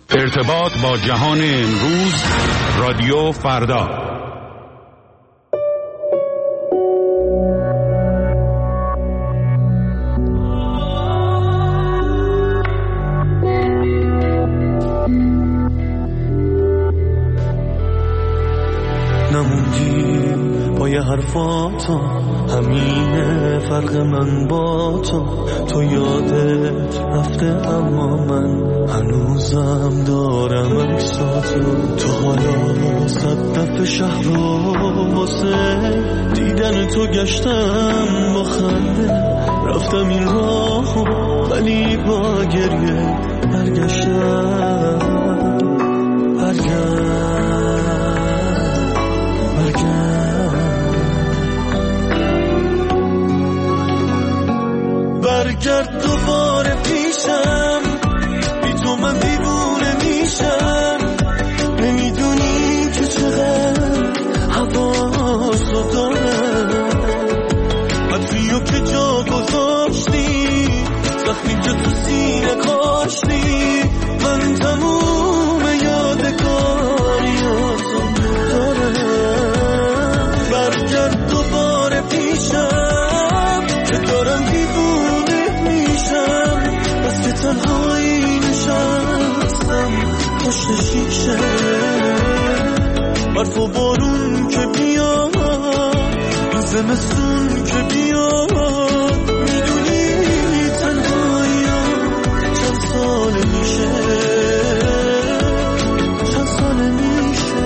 ارتباط با جهان امروز، رادیو فردا. نموندی با یه حرفاتو، همینه فرق من با تو یادت رفته اما من هنوزم دارم اکساتو. تو حالا 100 دفعه شهر رو واسه دیدن تو گشتم، با خنده رفتم این راهو ولی با گریه برگشتم. برگرد دوباره پیشم، بی تو من دیوونه میشم. نمیدونی که چقدر حواسو دارم، حرفیو که جا گذاشتی، زخمی که تو سینه کاشتی. من تموم یادگاریاتو دارم. برگرد دوباره پیشم که دارم دیوونه میشم، بس که تنهایی نشستم پشت شیشه. برف و بارون که بیاد، این زمستون که بیاد، میدونی تنهایی چند ساله میشه، چند ساله میشه.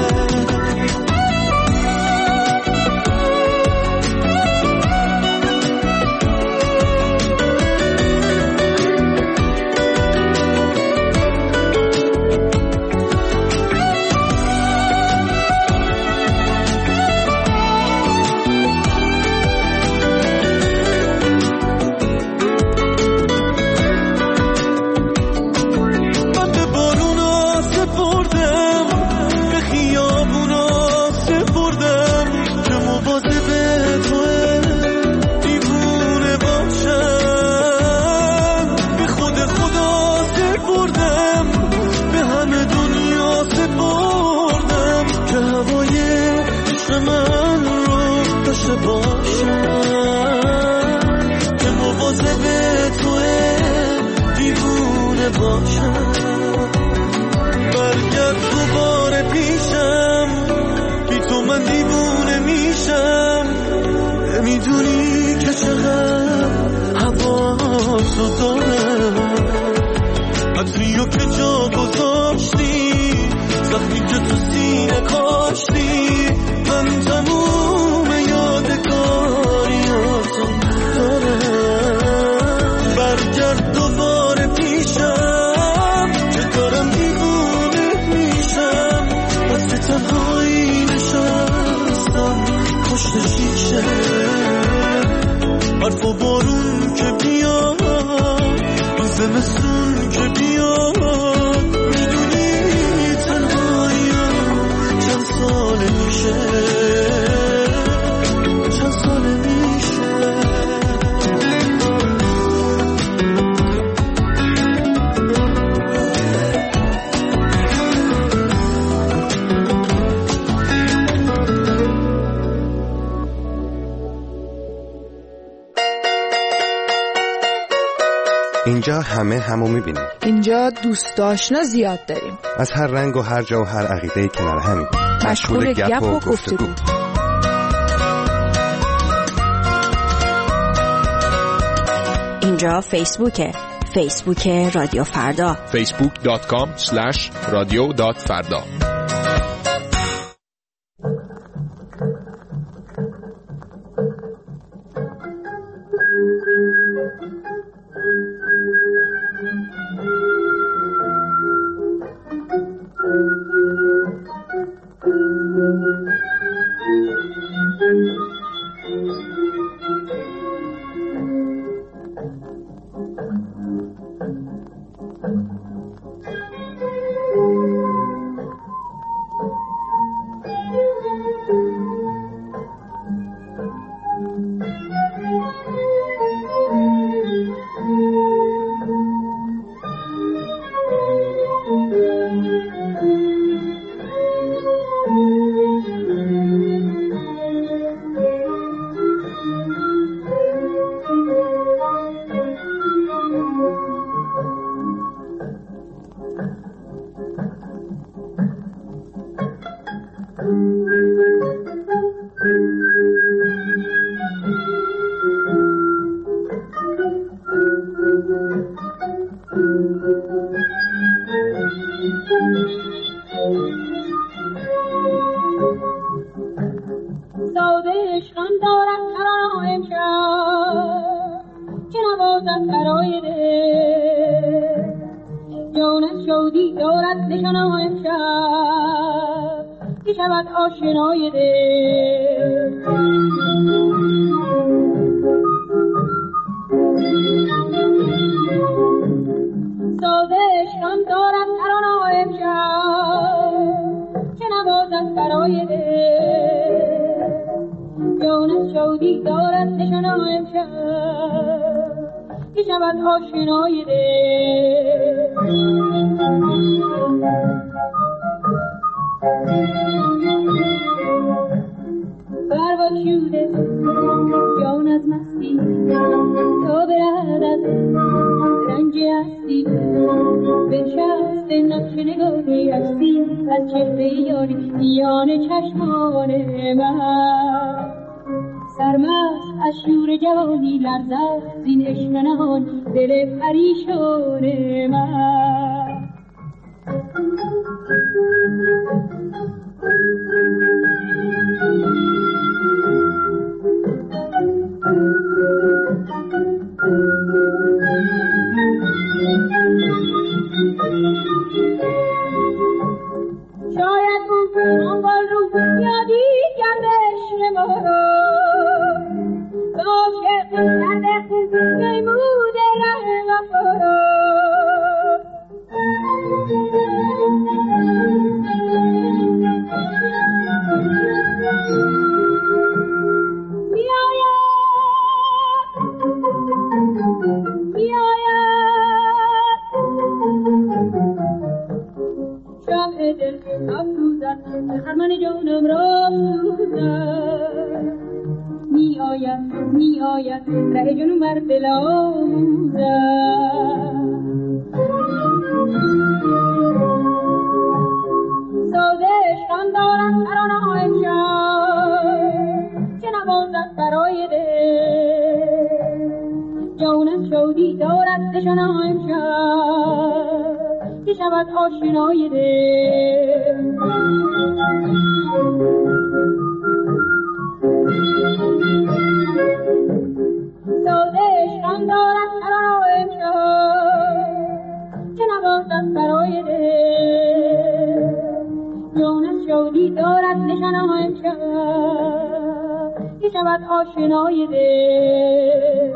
برگرد دوباره پیشم، بی تو من دیوونه میشم. نمیدونی که چقدر حواسو دارم، حرفیو که جا گذاشتی، زخمی که تو سینه کاشتی. من تموم یادگاریاتو دارم. برگرد دوباره پیشم که دارم دیوونه میشم، بس که تنهایی نشستم پشت شیشه. برف و بارون که بیاد، این زمستون که بیاد، میدونی تنهایی چند ساله میشه، چند ساله میشه. اینجا همه همو میبینیم. اینجا دوست آشنا زیاد داریم، از هر رنگ و هر جا و هر عقیده‌ای کنار همیم، مشغول گپ و گفتگو. اینجا فیسبوک رادیو فردا، facebook.com/radio.farda. جانت شادی دارد نشانه امشب که شود آشنای دل. سازش هم دارد ترانه امشب که نوازد برای دل. جانت شادی دارد نشانه امشب که شود آشنای دل. برباد شده جان از مستی تا برد از رنج هستی. بنشست نقش نگاهی هستی از چهره یاری میان چشمان من. سرمست از شور جوانی لرزد زین عشق نهان دل پریشان من. شاید اون آنگال رو یادی کرده عشق ما رو عاشق کرده میمود ره وفا رو. خرمن جانم را سوزد می آید ره جنون بر دل آموزد. سازش هم دارد ترانه امشب که نوازد برای دل. جانت شادی دارد نشانه امشب که شود آشنای دل. سازش هم دارد ترانه امشب که نوازد برای دل. جانت شادی دارد نشانه امشب که شود آشنای دل.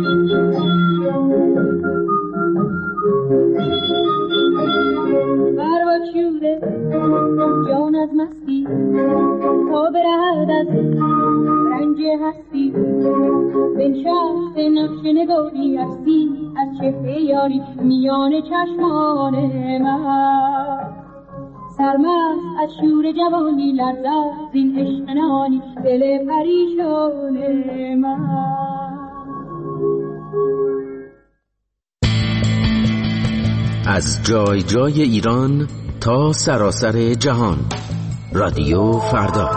برباد شده جان از مستی تا برد از رنج هستی. بنشست نقش نگاهی هستی از چهره یاری میان چشمان من. سرمست از شور جوانی لرزد زین عشق نهانی دل پریشان من. از جای جای ایران تا سراسر جهان، رادیو فردا.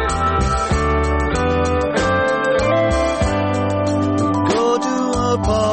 apart.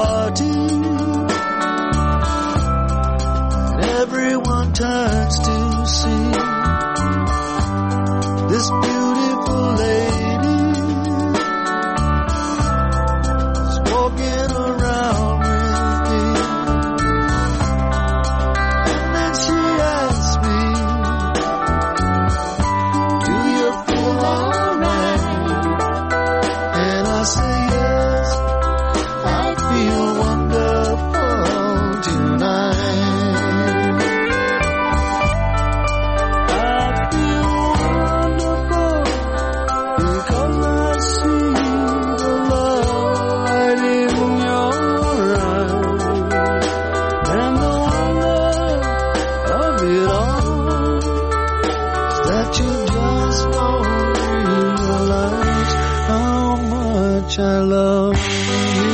I love you.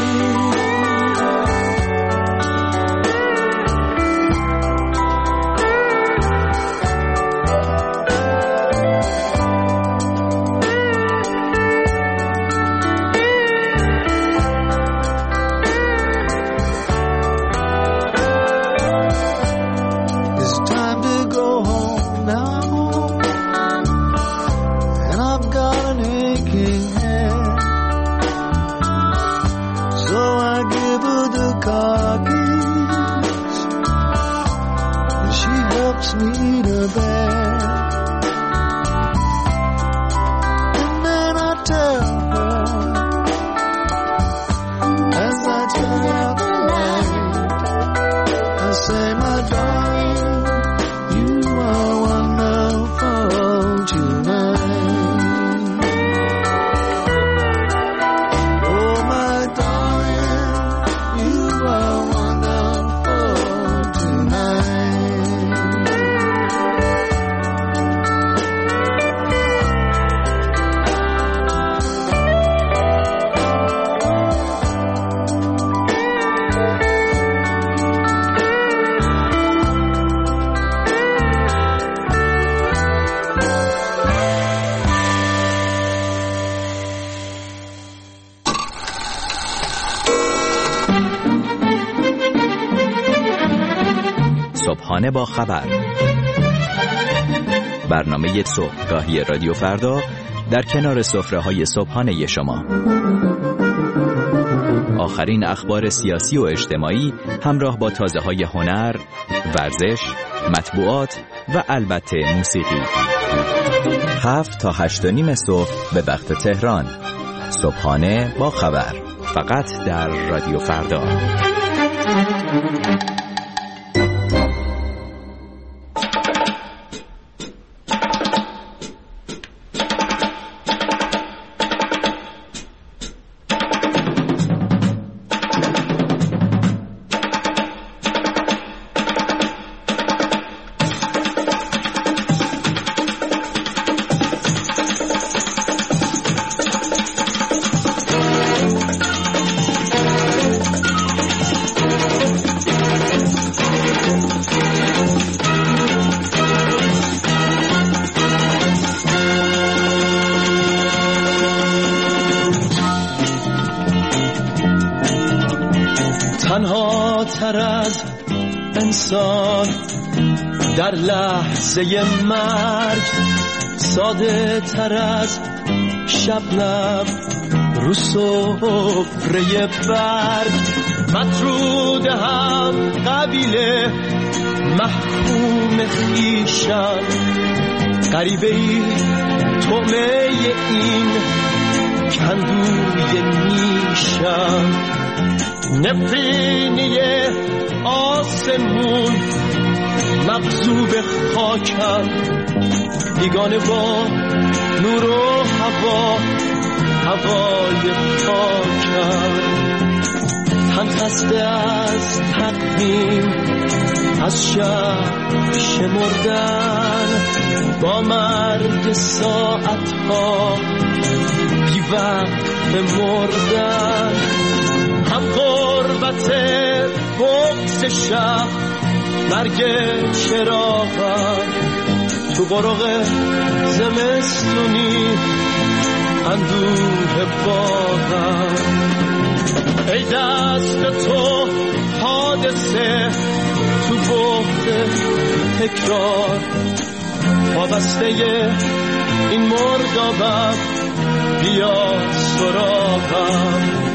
صبحانه با خبر، برنامه صبحگاهی رادیو فردا در کنار سفره‌های صبحانه شما. آخرین اخبار سیاسی و اجتماعی همراه با تازه‌های هنر، ورزش، مطبوعات و البته موسیقی. 7 تا 8:30 صبح به وقت تهران. صبحانه با خبر، فقط در رادیو فردا. تنها تر از انسان در لحظه مرگ، ساده تر از شبنم رو سفره برگ، مطرود هم قبیله محکوم خویشم، غریبه ای طعمه این کندوی نیشم، نفرینی آسمون مغصوب خاکم، بیگانه با نور و هوا، هوای خاکم، هم خسته از تقویم، از شب شمردن، با مرگ ساعتها بی وقت مردن، هم غربت بغض شب، مرگ چراغم، تو برق زمستونی اندوه باغم، ای دست تو حادثه تو بغض تکرار، وابسته این مردابم، بیا سراغم.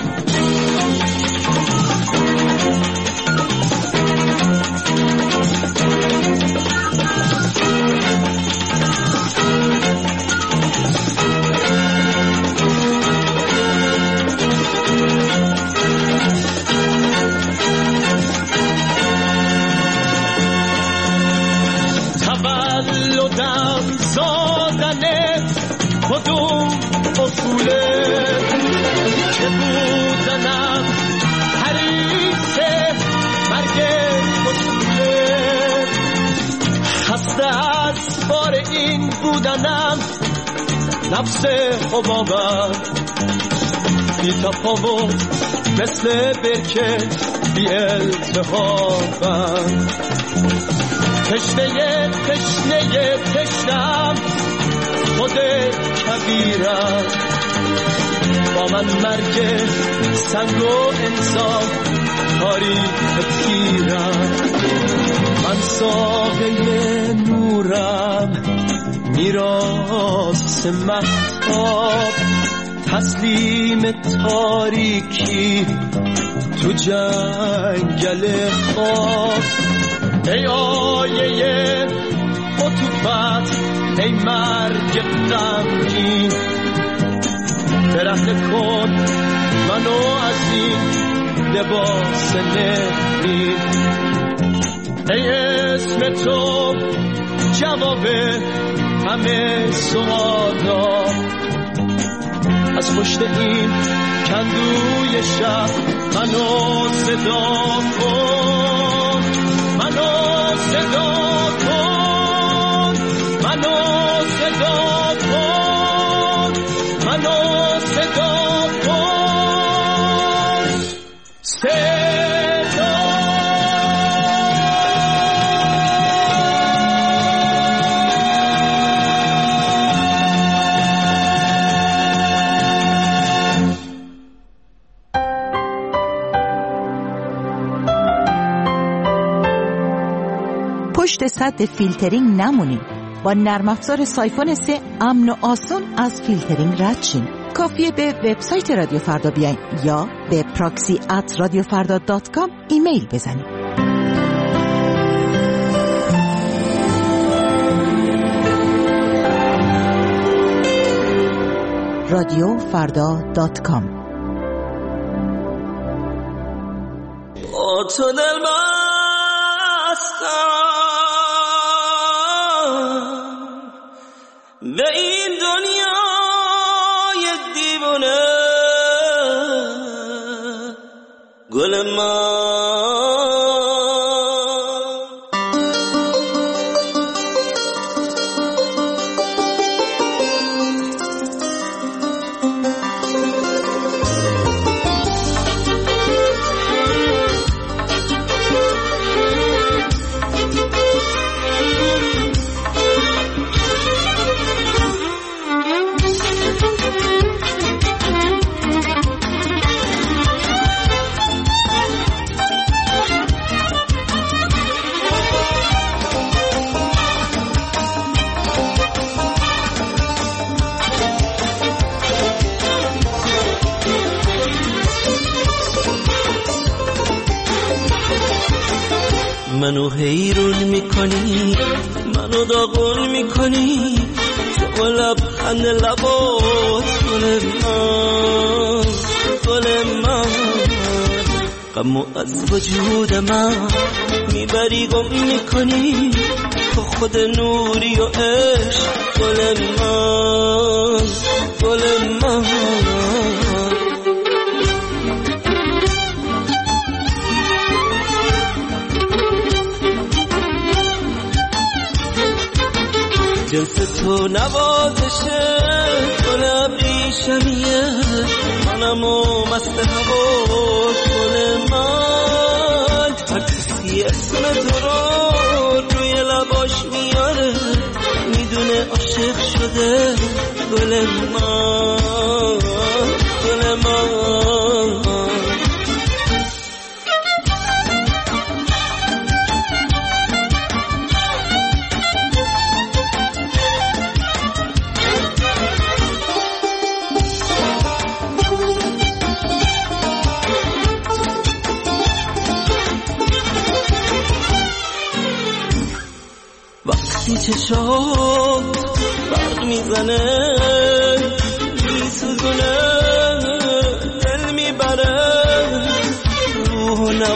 تولدم زادن کدوم اصوله که بودنم حریص مرگ اصوله، خسته از بار این بودنم نفس حبابم، بی تفاوت مثل برکه بی التهابم، تشنم خود کبیرم، با من مرگ سنگ و انسان تاریخ پیرم. من ساقه نورم میراث مهتاب، تسلیم تاریکی تو جنگل خواب. ای آیه عطوفت، ای مرگ غمگین، برهنه کن منو از این لباس نفرین. ای اسم تو جواب همه سوالا، از پشت این کندوی شب منو صدا کن، منو صدا کن، منو صدا کن، منو صدا کن، صدا. پشت سد فیلترینگ نمونید. با نرم افزار سایفون 3 امن و آسان از فیلترینگ رد شین. کافیه به وبسایت رادیو فردا بیاین یا به proxy@radiofarda.com ایمیل بزنید. radiofarda.com. تو دل به این دنیای دیوانه، گل من منو حیرون میکنی، منو داغون میکنی، تو لبخند لبات گل من، گل من. غمو از وجود من میبری گم میکنی، تو خود نوری و عشق گل من، گل من. جنس تو نوازشه، گل ابریشمیه، منمو مست هوا گل من. هر کسی اسم تو رو روی لباش میاره، میدونه عاشق شده گل من، گل من. چشات برق میزنه، میسوزونه، دل میبره، روح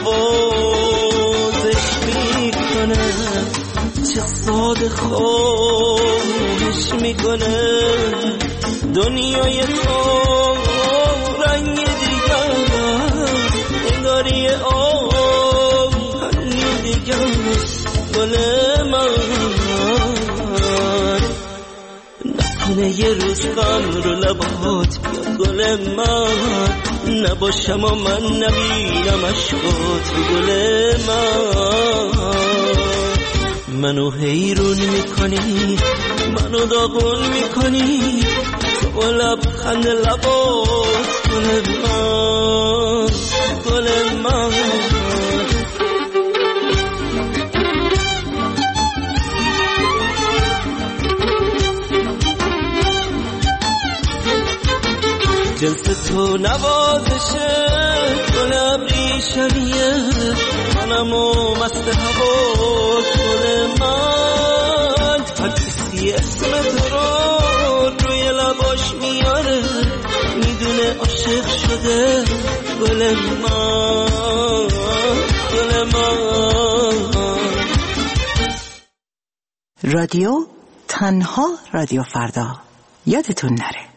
نوازش میکنه، چه ساده خوش میکنه. دنیای تو رنگ دیگه، انگاری آهنی دیگه، گل من. نکنه یه روز غم رو لبات بیاد گل من، نباشم و من نبینم عشقات گل من. منو حیرون میکنی، منو داغون میکنی، تو لبخند لبات گل من، گل من. جنس تو نوازشه، گل ابریشمیه، منمو مست هوا گل من. هر کسی اسم تو رو روی لباش میاره، میدونه عاشق شده گل من، گل من. رادیو تنها رادیو فردا، یادتون نره.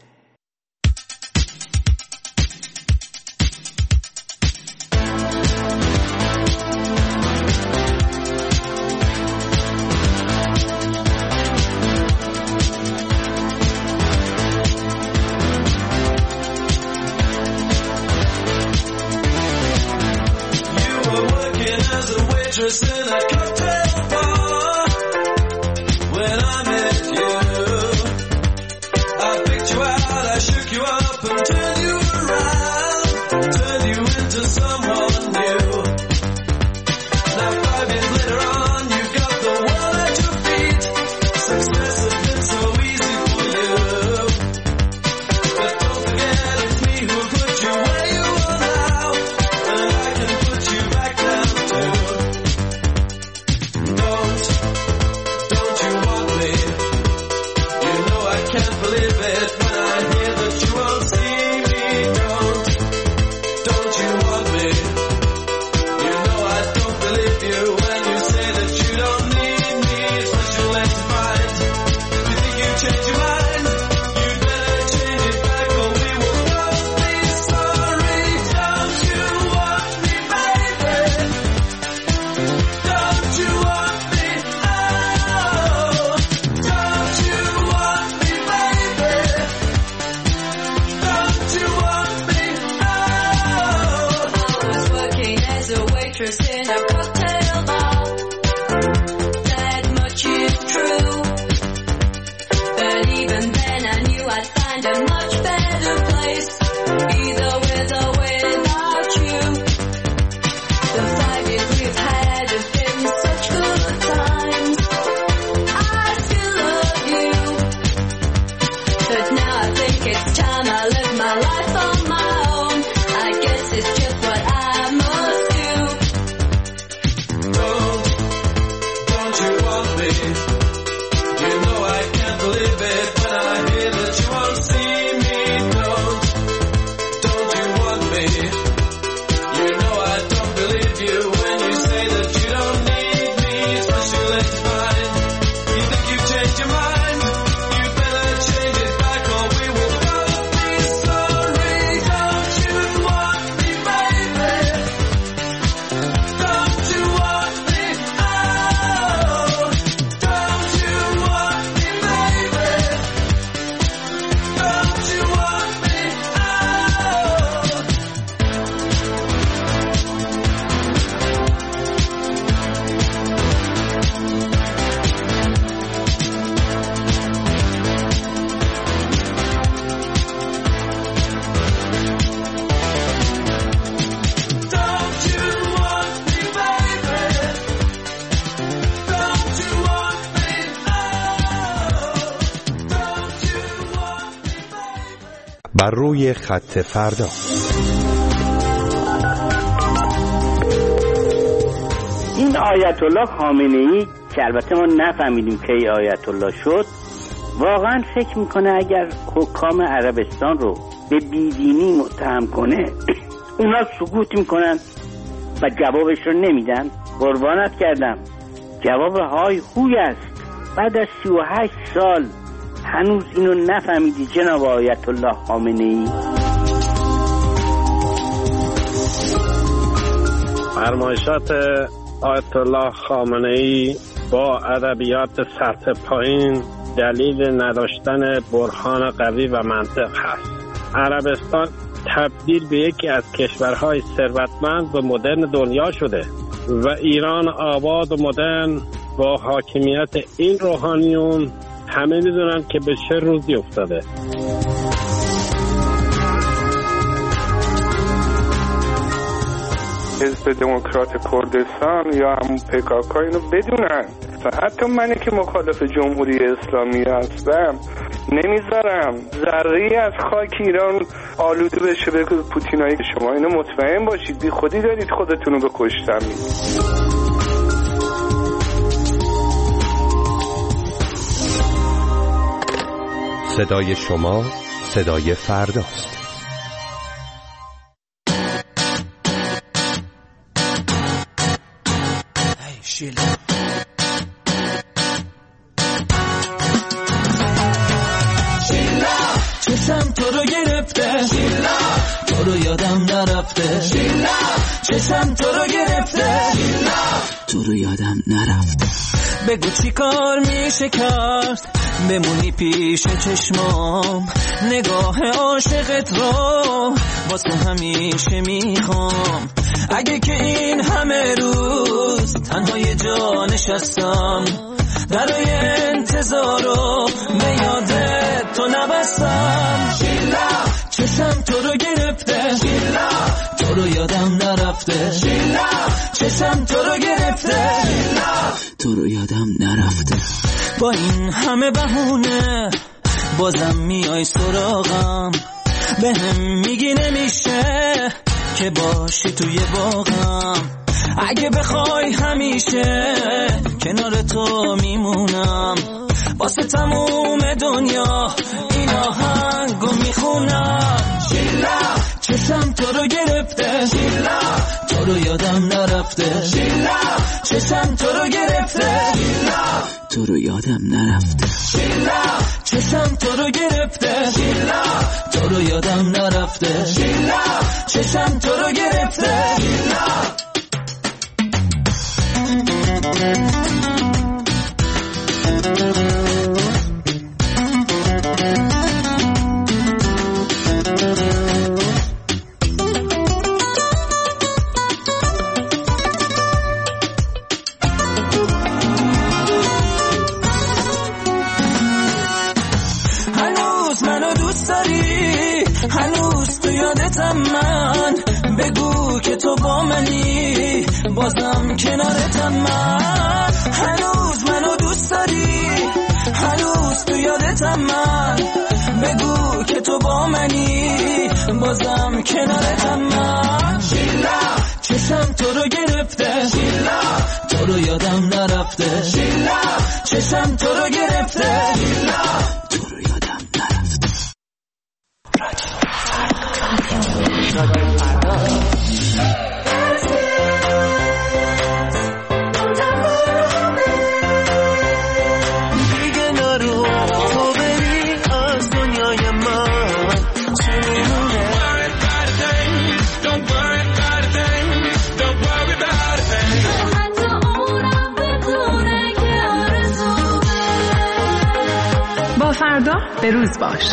بر روی خط فردا. این آیت الله خامنه‌ای که البته ما نفهمیدیم کی آیت الله شد، واقعا فکر میکنه اگر حکام عربستان رو به بیدینی متهم کنه اونا سکوت میکنن و جوابش رو نمیدن؟ قربانت کردم، جواب های هوی است. بعد از 38 سال هنوز اینو نفهمیدی جناب آیت الله خامنه‌ای؟ فرمایشات آیت الله خامنه‌ای با ادبیات سطح پایین دلیل نداشتن برهان قوی و منطق هست. عربستان تبدیل به یکی از کشورهای ثروتمند و مدرن دنیا شده و ایران آباد و مدرن با حاکمیت این روحانیون همه میدونن که به چه روزی افتاده. حزب دموکرات کردستان یا همون PKK اینو بدونن. حتی منی که مخالف جمهوری اسلامی هستم نمیذارم ذره‌ای از خاک ایران آلوده بشه به پوتینایی. شما اینو مطمئن باشید، بی خودی دارید خودتونو به کشتن میدید. صدای شما صدای فرداست. چشم تو رو گرفته، تو رو یادم نرفته. چشم تو رو گرفته، تو رو یادم نرفته. بگو چی کار میشه کرد بمونی پیش چشمام، نگاه عاشقت رو واسه همیشه میخوام. اگه که این همه روز تنها یه جا نشستم، درای انتظارو به یادت تو نبستم. چشم تو رو گرفته، تو رو یادم نرفته. چشم تو رو گرفته، تو رو یادم نرفته. با این همه بهونه بازم میای سراغم، به هم میگی نمیشه که باشی توی باغم. اگه بخوای همیشه کنار تو میمونم، واسه تموم دنیا این آهنگو میخونم. چشم تو رو گرفته، تو رو یادم نرفته. چشم تو رو گرفته، تو رو یادم نرفته. چشم تو رو گرفته، تو رو یادم نرفته. چشم تو رو گرفته. هنوز منو دوست داری، هنوز تو یادتم من. بگو که تو با منی، بازم کنارتم من. هنوز منو دوست داری، هنوز تو یادتم من. بگو که تو با منی، بازم کنارتم من. چشم تو رو گرفته، تو رو یادم نرفته. چشم تو رو گرفته، تو رو یادم نرفته. دیگه نرو تو بری از دنیای من، چی میمونه؟ با فردا به روز باش.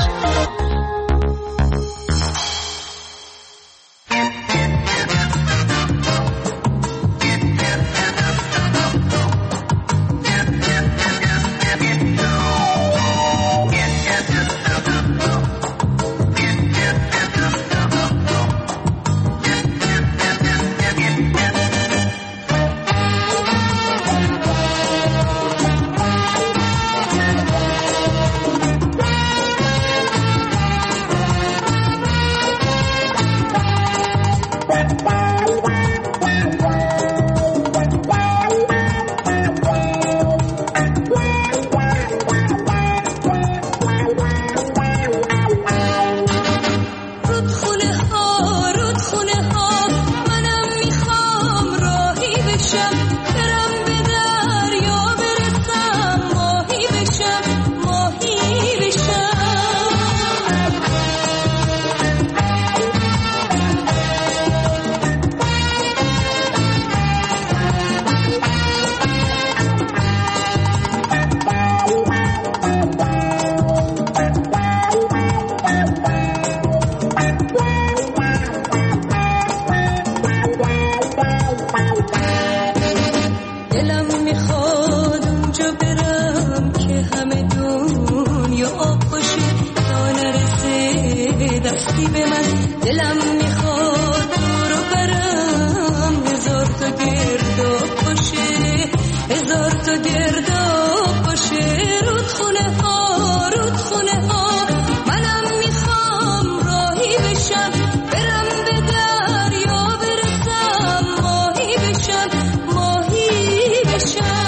دلم میخواد رو برم، هزار تا گرداب باشه، هزار تا گرداب باشه. رودخونه ها رودخونه ها، منم میخوام راهی بشم، برم به دریا برسم، ماهی بشم ماهی بشم.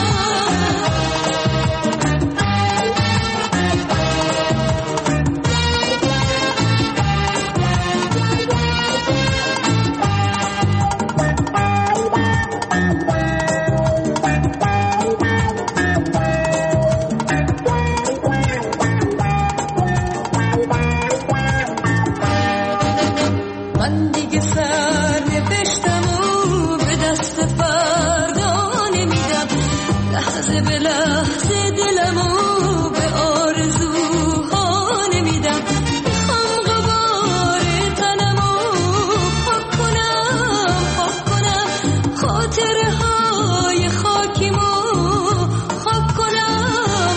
من دیگه سر نوشتم و به دست فردا نمیدم، لحظه به لحظه دلمو به آرزوها نمیدم. میخوام غبار تنمو پاک کنم خاطره های خاکیمو خاک کنم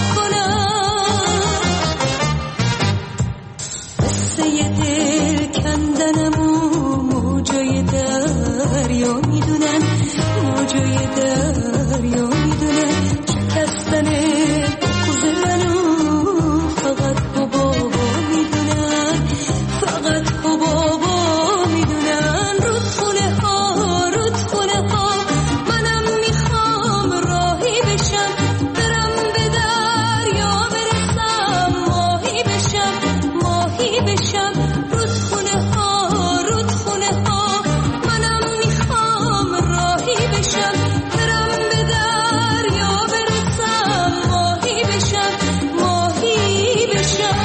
قصه دل کندنمو موجای دریا میدونن، موجای دریا میدونن. شکستن بغض منو فقط بابا میدونن، فقط بابا میدونن. رودخونه ها منم میخوام راهی بشم، برم به دریا برسم، ماهی بشم ماهی بشم. رودخونه ها منم میخوام راهی بشم، برم به دریا برسم، ماهی بشم ماهی بشم.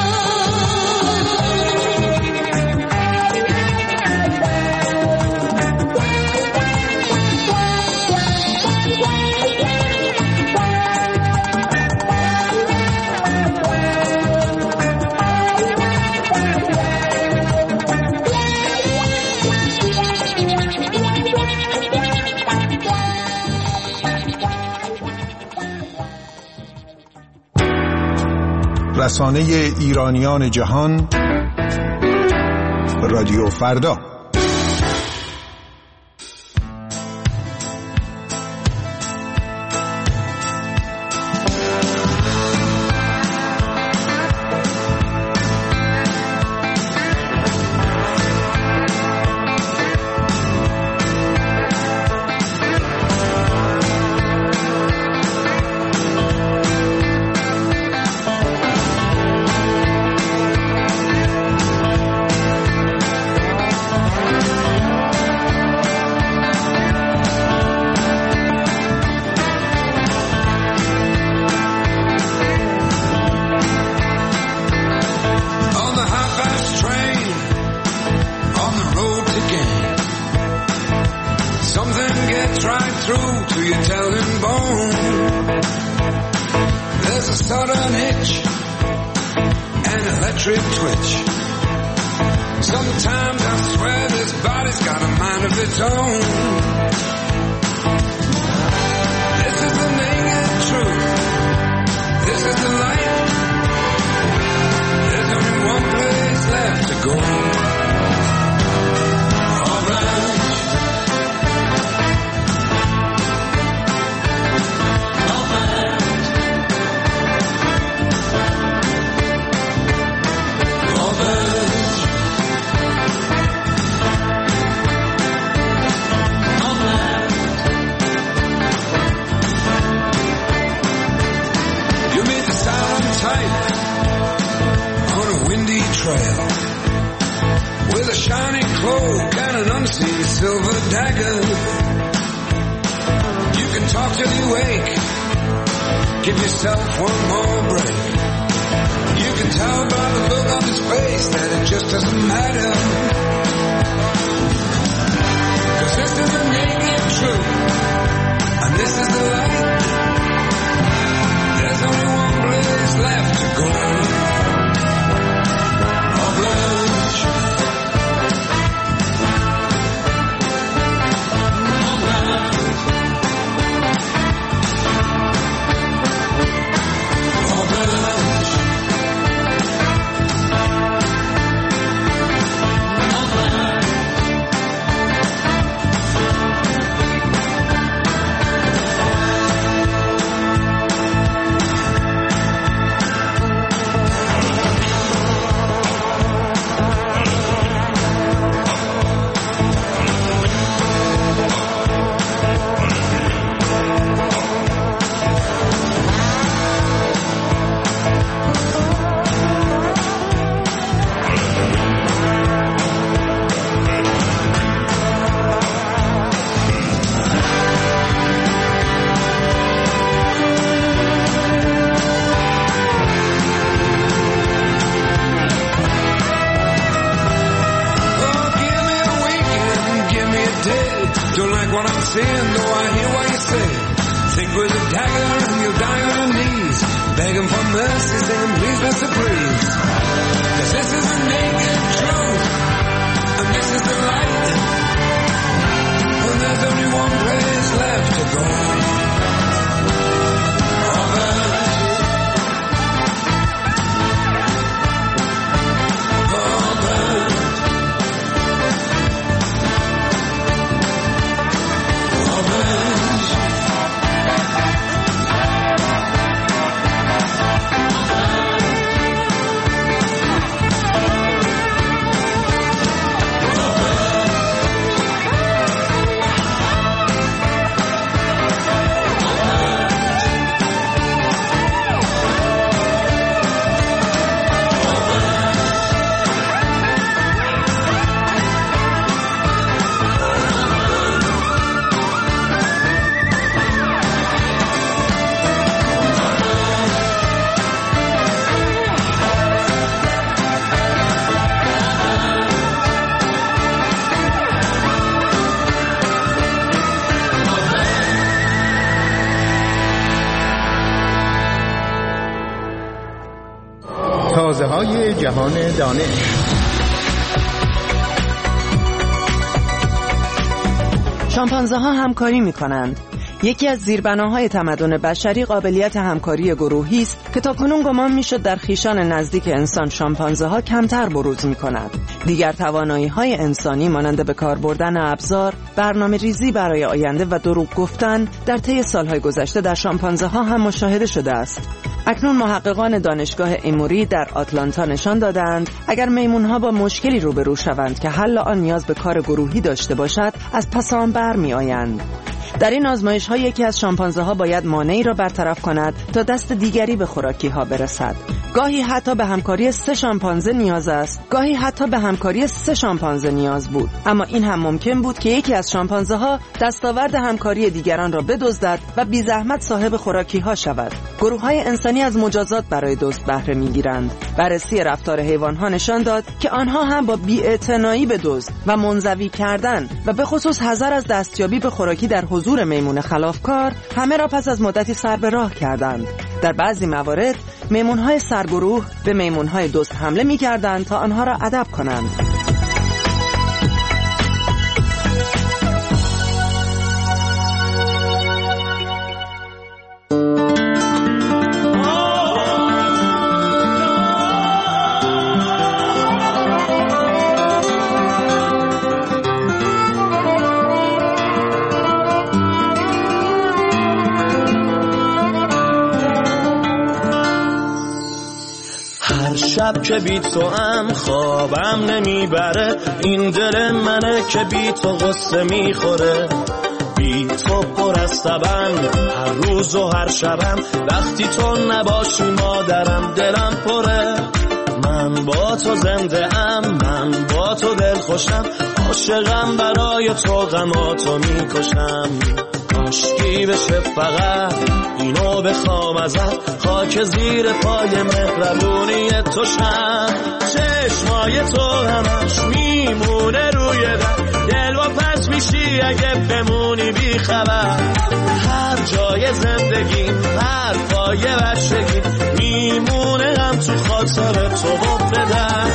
رسانه ایرانیان جهان، رادیو فردا. what I'm saying, though I hear what you say. Think with a dagger and you'll die on your knees, begging for mercy, saying please Mr. Please. 'Cause this is the naked truth, and this is the light, and there's only one place left to go. تازه‌های جهان دانش. شامپانزه ها همکاری می کنند. یکی از زیربناهای تمدن بشری قابلیت همکاری گروهی است که تاکنون گمان میشد در خویشان نزدیک انسان شامپانزه ها کمتر بروز می کند. دیگر توانایی های انسانی مانند به کار بردن ابزار، برنامه ریزی برای آینده و دروغ گفتن در طی سالهای گذشته در شامپانزه ها هم مشاهده شده است. اکنون محققان دانشگاه ایموری در آتلانتا نشان دادند اگر میمون‌ها با مشکلی روبرو شوند که حل آن نیاز به کار گروهی داشته باشد، از پس آن برمی‌آیند. در این آزمایش‌ها یکی از شامپانزه‌ها باید مانعی را برطرف کند تا دست دیگری به خوراکی‌ها برسد. گاهی حتی به همکاری 3 شامپانزه نیاز است، گاهی حتی به همکاری 3 شامپانزه نیاز بود. اما این هم ممکن بود که یکی از شامپانزه‌ها دستاورد همکاری دیگران را بدزدد و بی زحمت صاحب خوراکی‌ها شود. گروه‌های انسانی از مجازات برای دزد بهره می‌گیرند. بررسی رفتار حیوان‌ها نشان داد که آنها هم با بی‌اعتنایی به دزد و منزوی کردن و به خصوص حذر از دستیابی به خوراکی در حضور میمون خلافکار همه را پس از مدتی سر به راه کردند. در بعضی موارد میمون‌های سرگروه به میمون‌های دزد حمله می‌کردند تا آنها را ادب کنند. شب که بی تو هم خوابم نمیبره، این دل منه که بی تو غصه میخوره. بی تو پر از تبم هر روز و هر شبم، وقتی تو نباشی مادرم دلم پره. من با تو زنده ام، من با تو دل خوشم، عاشقم برای تو غماتو میکشم. کاشکی بشه فقط اینو بخوام ازت، خاک زیر پای مهربونی تو شم. چشمای تو همش میمونه روی در، دل و پس میشی اگه بمونی بی خبر. هر جای زندگیم، هر پای بچگیم، میمونه هم تو خاطر تو و بدر.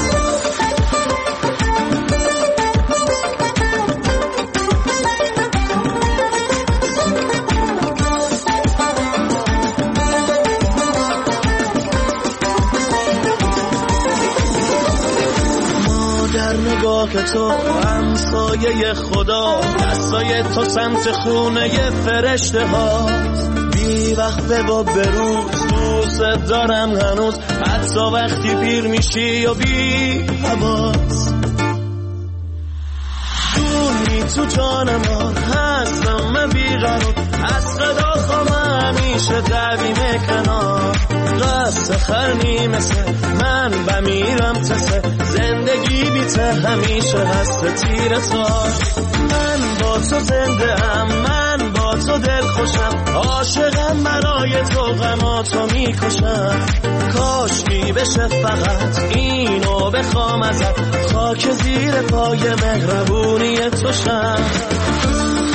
که تو همسایه خدا، دستای تو سمت خونه فرشته ها. بی وقفه و بروز دوست دارم هنوز، حتی وقتی پیر میشی و بی حواس. دونی تو جانم هستم من بیقرار، از صدا خوام همیشه دویم کنار. قصد خرنی مثل من بمیرم تسه، زندگی بیته همیشه هست تیر تار. من با تو زنده ام، من با تو دل خوشم، عاشقم برای تو غماتو میکشم. کاشکی بشه فقط اینو بخوام ازت، خاک زیر پای مهربونی تو شم.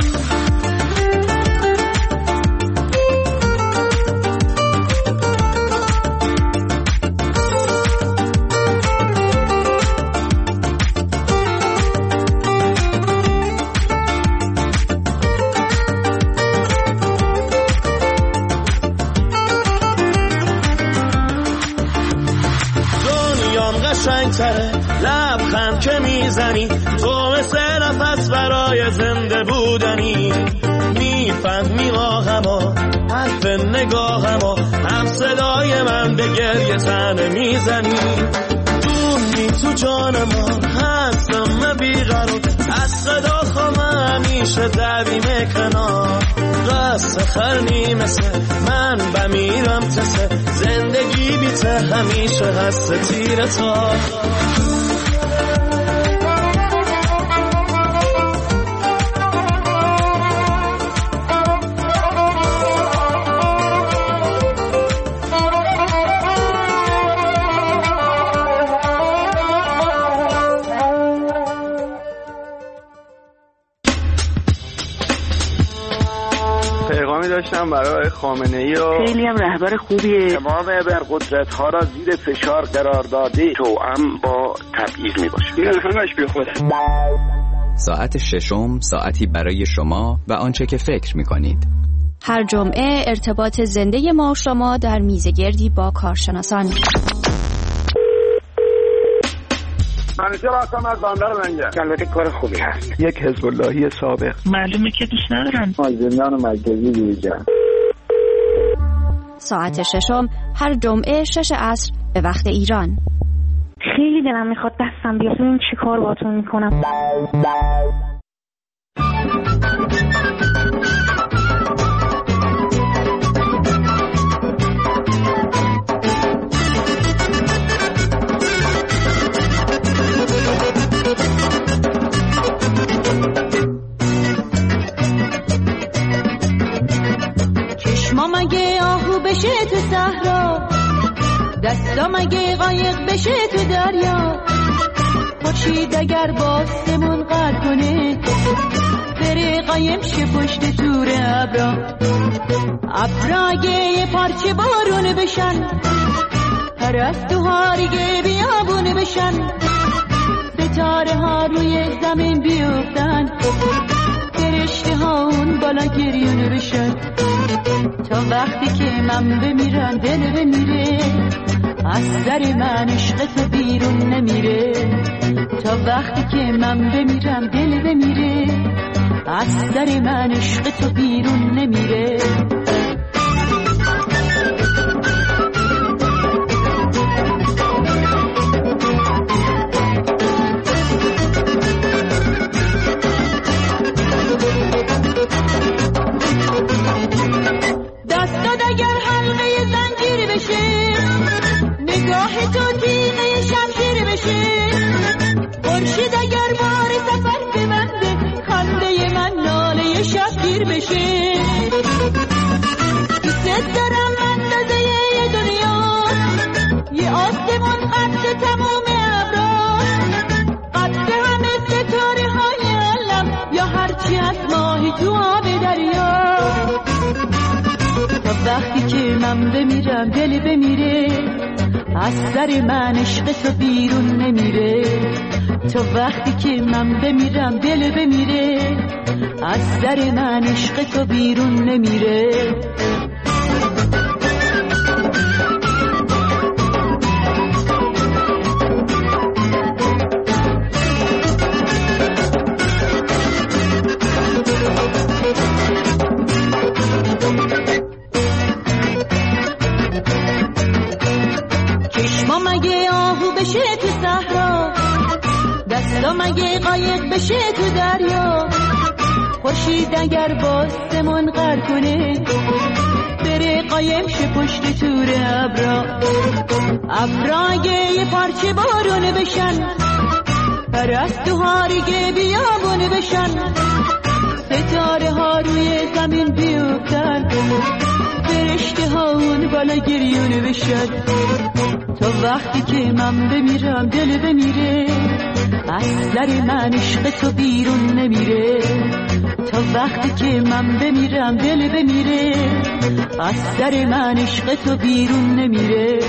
میزنی، تو مثل نفس برای زنده بودنی. میفهمی آهما حرف نگاهما، هم صدای من به گریه تنه میزنی. دونی تو جانما هستم بیقرار، از صدا خام همیشه دویم کنار. قصه خرنی مثل من بمیرم تسه، زندگی بیته همیشه هست تیره تا. داشتم برای خامنه‌ای و خیلی هم رهبر خوبیه. تمام ابرقدرت ها را زیر فشار قرار داده، توأم با تبعیض میباشه. این همش بی خوده. ساعت ششم ساعتی برای شما و آنچه که فکر میکنید. هر جمعه ارتباط زنده ما و شما در میزگردی با کارشناسان. منیجر هستم از بندر منگه. البته کار خوبی هست. یک حزب اللهی سابق. معلومه که دوست ندارن. زندان مرکزی دیجا. ساعت ششم هر جمعه 6 عصر به وقت ایران. خیلی دلم میخواد دستم بیاد، ببین چی کار باهاتون میکنم. چشما مگه آهو بشه تو صحرا، دستا مگه قایق بشه تو دریا، خورشید اگر باسمون قد کنه بره قایم شه پشت تور ابرا، ابرا اگه یه پارچه بارون بشن، پرستوها دیگه بیابون بشن، ستاره ها روی زمین بیفتن، فرشته ها اون بالا گریون بشن، تا وقتی که من بمیرم دل بمیره، از سر من عشق تو بیرون نمیره، تا وقتی که من بمیرم دل بمیره، از سر من عشق تو بیرون نمیره. دستات اگر حلقه زنجیر بشه، نگاه تو تیغه شمشیر بشه، خورشید اگر بار سفر ببنده، خنده من ناله شبگیر بشه، دوست دارم اندازه دنیا، یه آسمون قد تمام ابرا، قد همه ستاره های عالم، یا هرچی از ماهی تو آب دریا، تا وقتی که من بمیرم دل بمیره، از سر من عشق تو بیرون نمیره، تا وقتی که من بمیرم دل بمیره، از سر من عشق تو بیرون نمیره. چشما مگه آهو بشه تو صحرا، دستا مگه قایق بشه تو دریا، خورشید اگر باسمون غر کنه بره قایم شه پشت تور ابرا، ابرا اگه یه پارچه بارون بشن، پرستوها دیگه بیابون بشن، ستاره ها روی زمین بیفتن، فرشته ها اون بالا گریون بشن، تا وقتی که من بمیرم دل بمیره، از سر من عشق تو بیرون نمیره، تا وقتی که من بمیرم دل بمیره، از سر من عشق تو بیرون نمیره.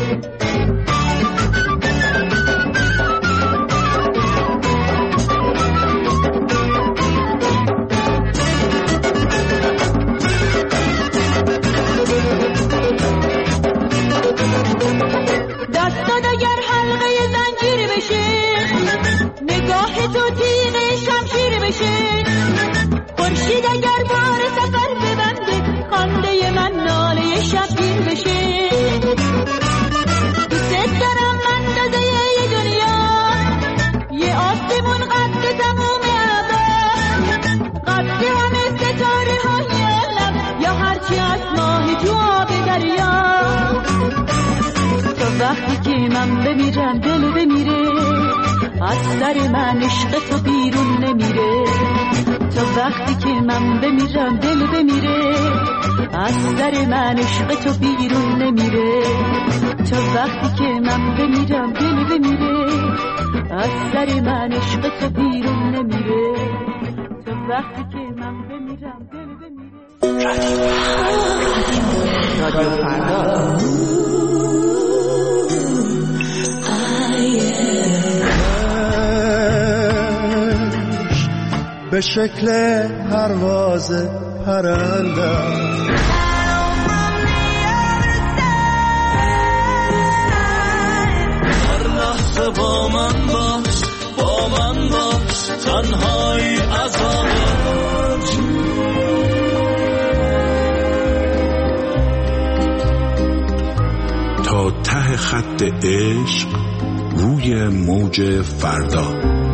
دستات اگر حلقه زنجیر بشه، نگاه تو من بمیرم دل بمیره، از سر من عشق تو بیرون نمیره. تا وقتی که من بمیرم دل بمیره، از سر من عشق تو بیرون نمیره. تا وقتی که من بمیرم دل بمیره، از سر من عشق تو بیرون نمیره. تا وقتی که من بمیرم دل بمیره. رادیو فردا. به شکل پرواز پرنده هر لحظه با من باش، با من باش، تنهایی عذاب. تا ته خط عشق روی موج فردا.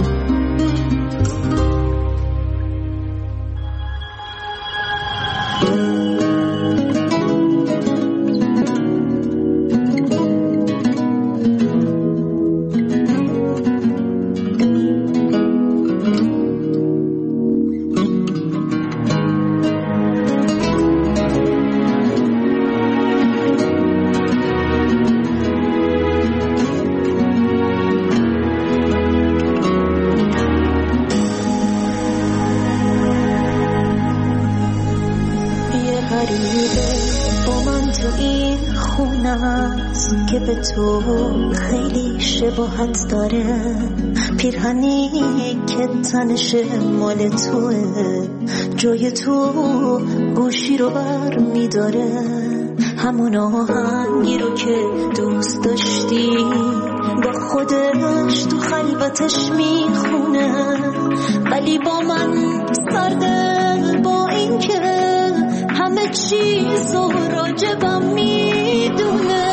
که به تو خیلی شباهت داره، پیرهنی که تنش مال توه، جای تو گوشی رو بر میداره، همون آهنگی رو که دوست داشتی با خودش تو خلوتش میخونه، ولی با من سرده، با این که همه چیز رو راجبم میدونه.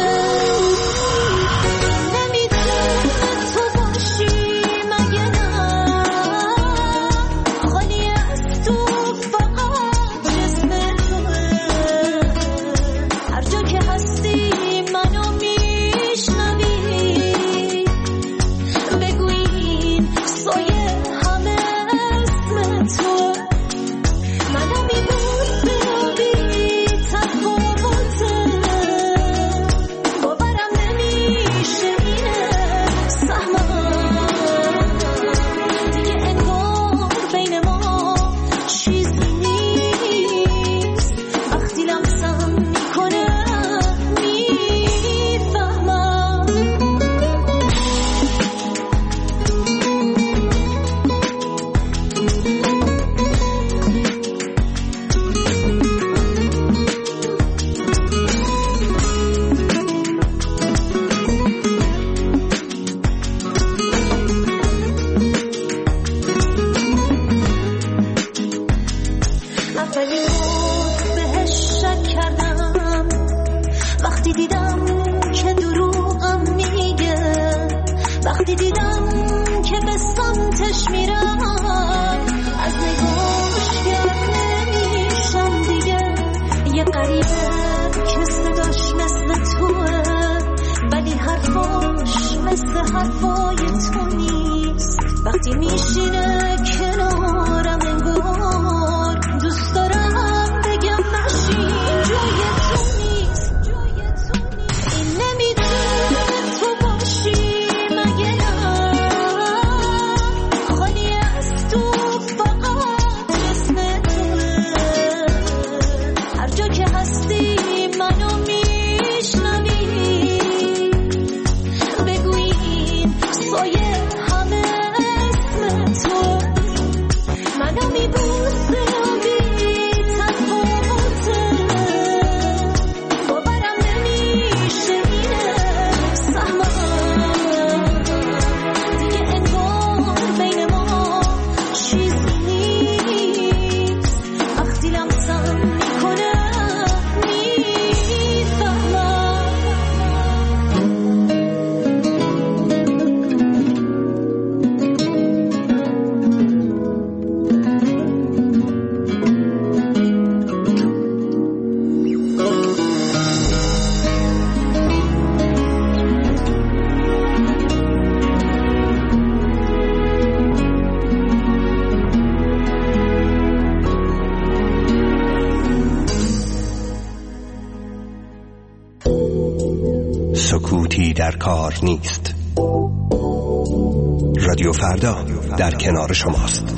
در کار نیست. رادیو فردا در کنار شماست.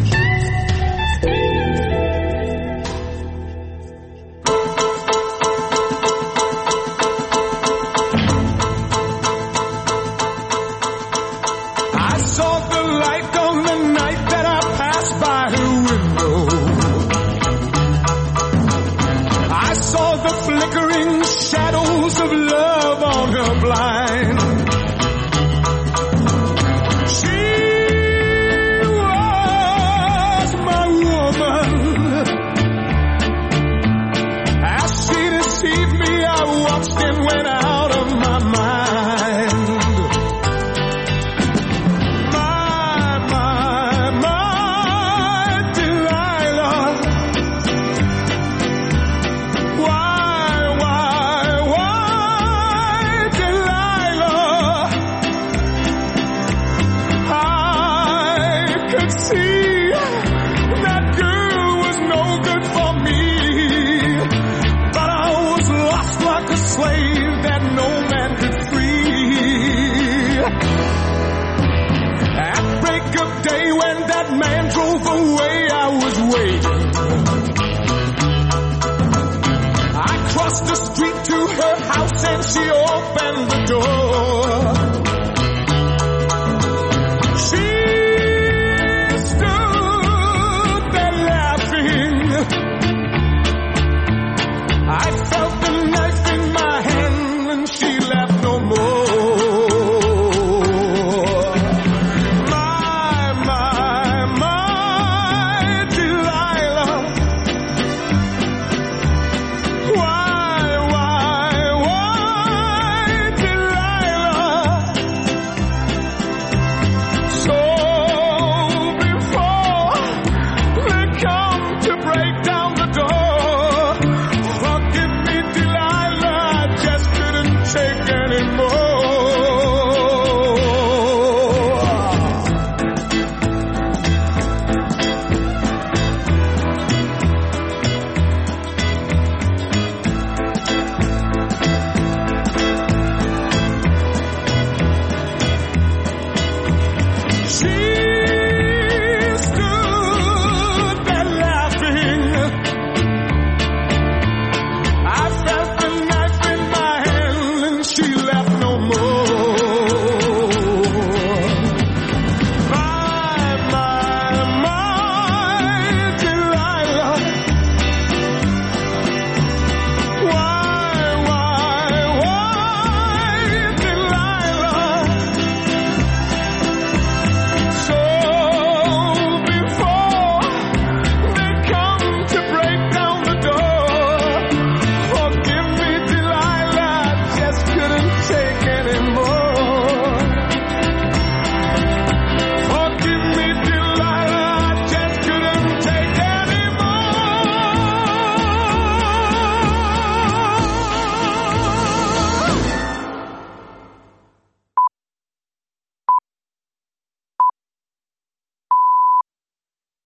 She opened the door.